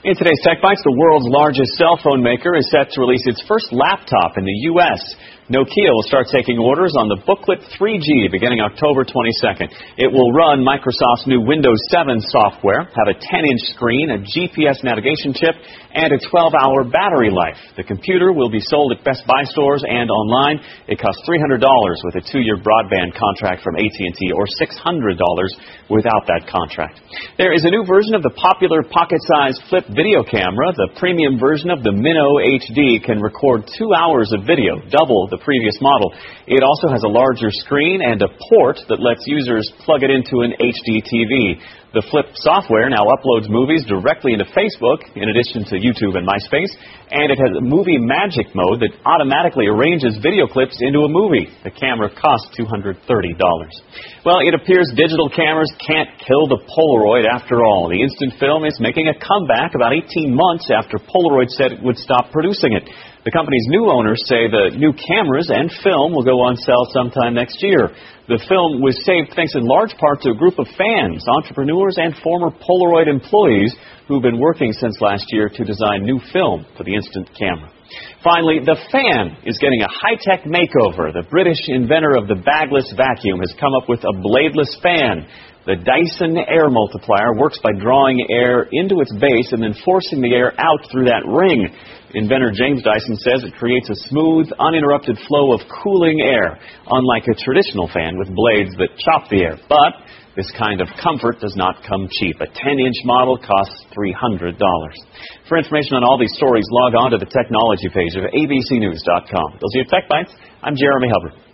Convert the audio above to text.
In today's Tech Bites, the world's largest cell phone maker is set to release its first laptop in the U.S. Nokia will start taking orders on the Booklet 3G beginning October 22nd. It will run Microsoft's new Windows 7 software, have a 10-inch screen, a GPS navigation chip, and a 12-hour battery life. The computer will be sold at Best Buy stores and online. It costs $300 with a 2-year broadband contract from AT&T or $600 without that contract. There is a new version of the popular pocket-sized flip video camera. The premium version of the Minnow HD can record 2 hours of video, double the previous model. It also has a larger screen and a port that lets users plug it into an HD TV. The Flip software now uploads movies directly into Facebook, in addition to YouTube and MySpace, and it has a movie magic mode that automatically arranges video clips into a movie. The camera costs $230. Well, it appears digital cameras can't kill the Polaroid after all. The instant film is making a comeback about 18 months after Polaroid said it would stop producing it. The company's new owners say the new cameras and film will go on sale sometime next year. The film was saved thanks in large part to a group of fans, entrepreneurs, and former Polaroid employees who've been working since last year to design new film for the instant camera. Finally, the fan is getting a high-tech makeover. The British inventor of the bagless vacuum has come up with a bladeless fan. The Dyson Air Multiplier works by drawing air into its base and then forcing the air out through that ring. Inventor James Dyson says it creates a smooth, uninterrupted flow of cooling air, unlike a traditional fan with blades that chop the air. But this kind of comfort does not come cheap. A 10-inch model costs $300. For information on all these stories, log on to the technology page of abcnews.com. Those are your Tech Bites. I'm Jeremy Hubbard.